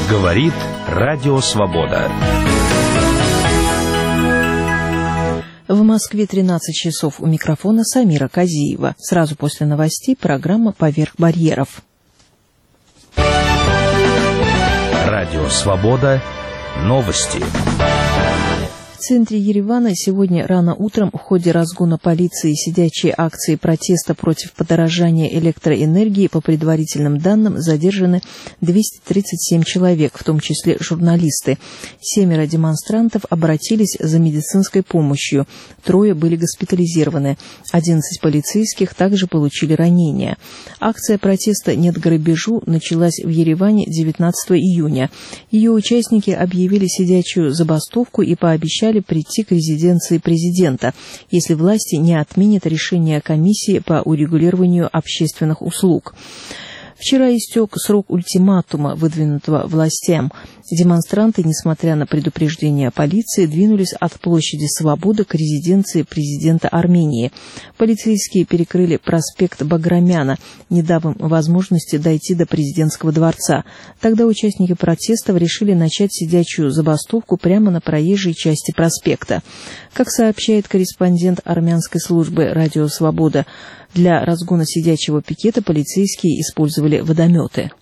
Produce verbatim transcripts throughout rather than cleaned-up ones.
Говорит Радио Свобода. В Москве тринадцать часов. У микрофона Самира Казиева. Сразу после новостей программа «Поверх барьеров». Радио Свобода. Новости. В центре Еревана сегодня рано утром в ходе разгона полиции сидячей акции протеста против подорожания электроэнергии по предварительным данным задержаны двести тридцать семь человек, в том числе журналисты. Семеро демонстрантов обратились за медицинской помощью, трое были госпитализированы, одиннадцать полицейских также получили ранения. Акция протеста «Нет грабежу» началась в Ереване девятнадцатого июня. Ее участники объявили сидячую забастовку и пообещали прийти к резиденции президента, если власти не отменят решение комиссии по урегулированию общественных услуг. Вчера истек срок ультиматума, выдвинутого властям. Демонстранты, несмотря на предупреждения полиции, двинулись от площади Свободы к резиденции президента Армении. Полицейские перекрыли проспект Баграмяна, не дав им возможности дойти до президентского дворца. Тогда участники протестов решили начать сидячую забастовку прямо на проезжей части проспекта. Как сообщает корреспондент армянской службы «Радио Свобода», для разгона сидячего пикета полицейские использовали водометы.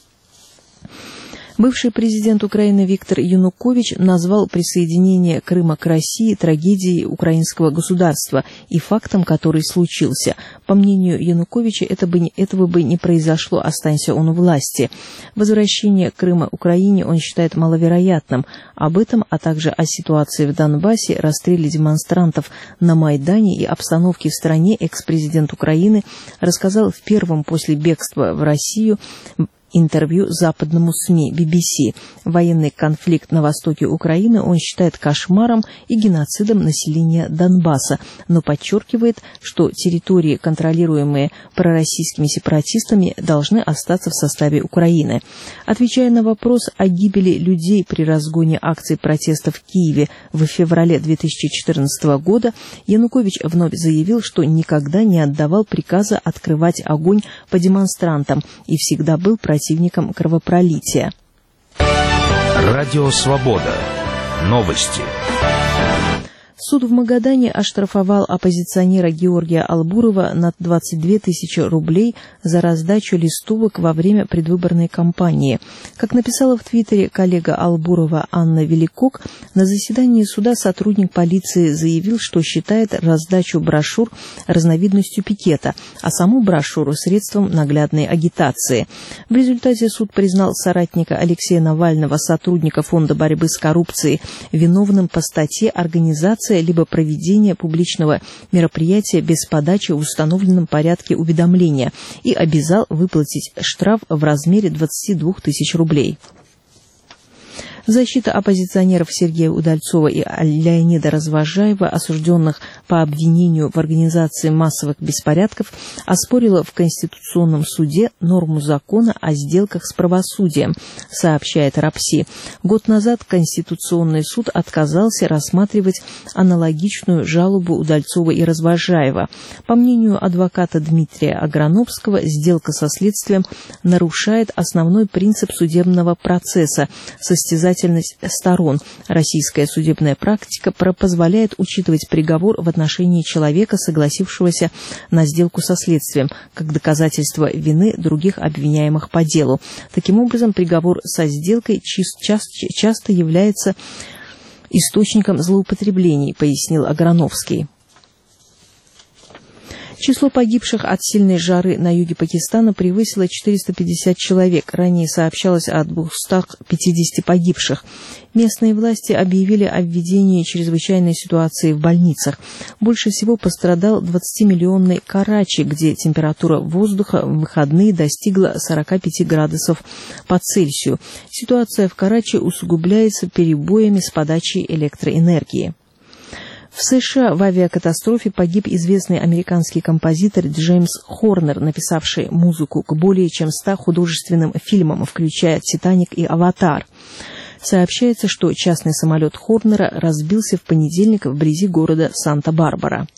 Бывший президент Украины Виктор Янукович назвал присоединение Крыма к России трагедией украинского государства и фактом, который случился. По мнению Януковича, это бы, этого бы не произошло, останься он у власти. Возвращение Крыма Украине он считает маловероятным. Об этом, а также о ситуации в Донбассе, расстреле демонстрантов на Майдане и обстановке в стране экс-президент Украины рассказал в первом после бегства в Россию интервью западному СМИ би би си. Военный конфликт на востоке Украины он считает кошмаром и геноцидом населения Донбасса, но подчеркивает, что территории, контролируемые пророссийскими сепаратистами, должны остаться в составе Украины. Отвечая на вопрос о гибели людей при разгоне акций протеста в Киеве в феврале две тысячи четырнадцатого года, Янукович вновь заявил, что никогда не отдавал приказа открывать огонь по демонстрантам и всегда был против противником кровопролития. Радио Свобода. Новости. Суд в Магадане оштрафовал оппозиционера Георгия Албурова на двадцать две тысячи рублей за раздачу листовок во время предвыборной кампании. Как написала в Твиттере коллега Албурова Анна Великок, на заседании суда сотрудник полиции заявил, что считает раздачу брошюр разновидностью пикета, а саму брошюру средством наглядной агитации. В результате суд признал соратника Алексея Навального, сотрудника Фонда борьбы с коррупцией, виновным по статье «Организация либо проведение публичного мероприятия без подачи в установленном порядке уведомления» и обязал выплатить штраф в размере двадцати двух тысяч рублей. Защита оппозиционеров Сергея Удальцова и Леонида Развозжаева, осужденных по обвинению в организации массовых беспорядков, оспорила в Конституционном суде норму закона о сделках с правосудием, сообщает РАПСИ. Год назад Конституционный суд отказался рассматривать аналогичную жалобу Удальцова и Развозжаева. По мнению адвоката Дмитрия Аграновского, сделка со следствием нарушает основной принцип судебного процесса – состязательность сторон. Российская судебная практика позволяет учитывать приговор в отношении человека, согласившегося на сделку со следствием, как доказательство вины других обвиняемых по делу. Таким образом, приговор со сделкой часто является источником злоупотреблений, пояснил Аграновский. Число погибших от сильной жары на юге Пакистана превысило четыреста пятьдесят человек. Ранее сообщалось о двухстах пятидесяти погибших. Местные власти объявили о введении чрезвычайной ситуации в больницах. Больше всего пострадал двадцатимиллионный Карачи, где температура воздуха в выходные достигла сорока пяти градусов по Цельсию. Ситуация в Карачи усугубляется перебоями с подачей электроэнергии. В США в авиакатастрофе погиб известный американский композитор Джеймс Хорнер, написавший музыку к более чем ста художественным фильмам, включая «Титаник» и «Аватар». Сообщается, что частный самолет Хорнера разбился в понедельник вблизи города Санта-Барбара.